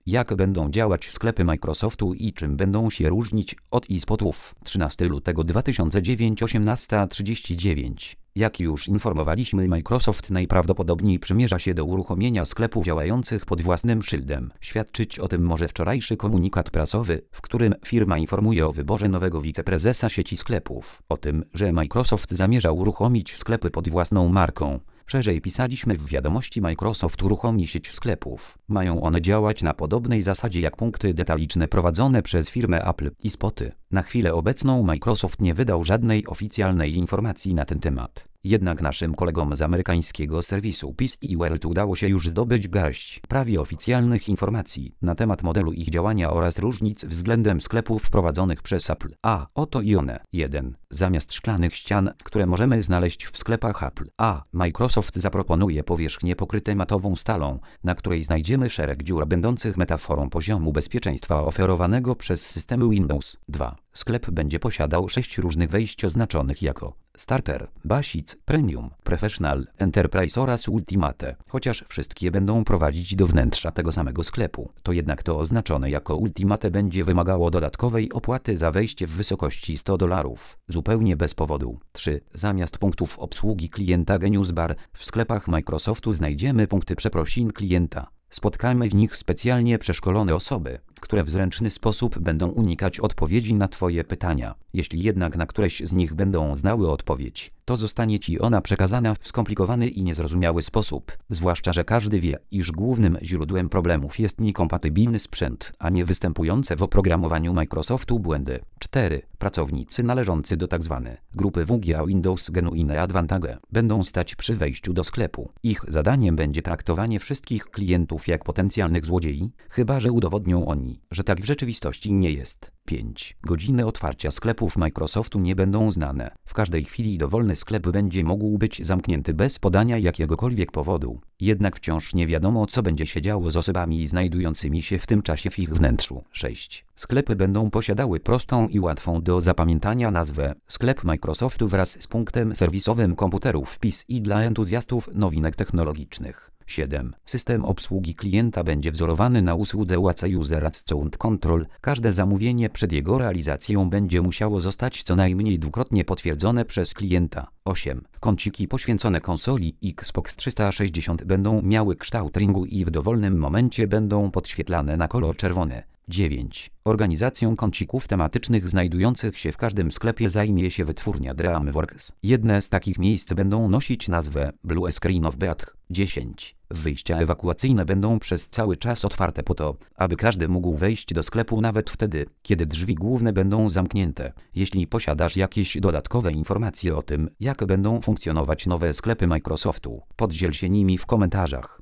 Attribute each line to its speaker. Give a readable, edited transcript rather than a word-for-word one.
Speaker 1: Jak będą działać sklepy Microsoftu i czym będą się różnić od eSpotów? 13 lutego 2009, 18:39. Jak już informowaliśmy, Microsoft najprawdopodobniej przymierza się do uruchomienia sklepów działających pod własnym szyldem. Świadczyć o tym może wczorajszy komunikat prasowy, w którym firma informuje o wyborze nowego wiceprezesa sieci sklepów. O tym, że Microsoft zamierza uruchomić sklepy pod własną marką. Szerzej pisaliśmy w wiadomości: Microsoft uruchomi sieć sklepów. Mają one działać na podobnej zasadzie jak punkty detaliczne prowadzone przez firmę Apple i spoty. Na chwilę obecną Microsoft nie wydał żadnej oficjalnej informacji na ten temat. Jednak naszym kolegom z amerykańskiego serwisu PC World udało się już zdobyć garść prawie oficjalnych informacji na temat modelu ich działania oraz różnic względem sklepów prowadzonych przez Apple. A oto i one. 1. Zamiast szklanych ścian, które możemy znaleźć w sklepach Apple, Microsoft zaproponuje powierzchnię pokryte matową stalą, na której znajdziemy szereg dziur będących metaforą poziomu bezpieczeństwa oferowanego przez systemy Windows. 2. Sklep będzie posiadał 6 różnych wejść oznaczonych jako Starter, Basic, Premium, Professional, Enterprise oraz Ultimate. Chociaż wszystkie będą prowadzić do wnętrza tego samego sklepu, to jednak to oznaczone jako Ultimate będzie wymagało dodatkowej opłaty za wejście w wysokości $100. Zupełnie bez powodu. 3. Zamiast punktów obsługi klienta Genius Bar w sklepach Microsoftu znajdziemy punkty przeprosin klienta. Spotkamy w nich specjalnie przeszkolone osoby, które w zręczny sposób będą unikać odpowiedzi na Twoje pytania. Jeśli jednak na któreś z nich będą znały odpowiedź, to zostanie Ci ona przekazana w skomplikowany i niezrozumiały sposób, zwłaszcza że każdy wie, iż głównym źródłem problemów jest niekompatybilny sprzęt, a nie występujące w oprogramowaniu Microsoftu błędy. 4. Pracownicy należący do tzw. grupy WGA Windows Genuine Advantage będą stać przy wejściu do sklepu. Ich zadaniem będzie traktowanie wszystkich klientów jak potencjalnych złodziei, chyba że udowodnią oni, że tak w rzeczywistości nie jest. 5. Godziny otwarcia sklepów Microsoftu nie będą znane. W każdej chwili dowolny sklep będzie mógł być zamknięty bez podania jakiegokolwiek powodu. Jednak wciąż nie wiadomo, co będzie się działo z osobami znajdującymi się w tym czasie w ich wnętrzu. 6. Sklepy będą posiadały prostą i łatwą do zapamiętania nazwę Sklep Microsoftu wraz z punktem serwisowym komputerów PC dla entuzjastów nowinek technologicznych. 7. System obsługi klienta będzie wzorowany na usłudze WACA User Account Control. Każde zamówienie przed jego realizacją będzie musiało zostać co najmniej dwukrotnie potwierdzone przez klienta. 8. Kąciki poświęcone konsoli Xbox 360 będą miały kształt ringu i w dowolnym momencie będą podświetlane na kolor czerwony. 9. Organizacją kącików tematycznych znajdujących się w każdym sklepie zajmie się wytwórnia DreamWorks. Jedne z takich miejsc będą nosić nazwę Blue Screen of Beat. 10. Wyjścia ewakuacyjne będą przez cały czas otwarte po to, aby każdy mógł wejść do sklepu nawet wtedy, kiedy drzwi główne będą zamknięte. Jeśli posiadasz jakieś dodatkowe informacje o tym, jak będą funkcjonować nowe sklepy Microsoftu, podziel się nimi w komentarzach.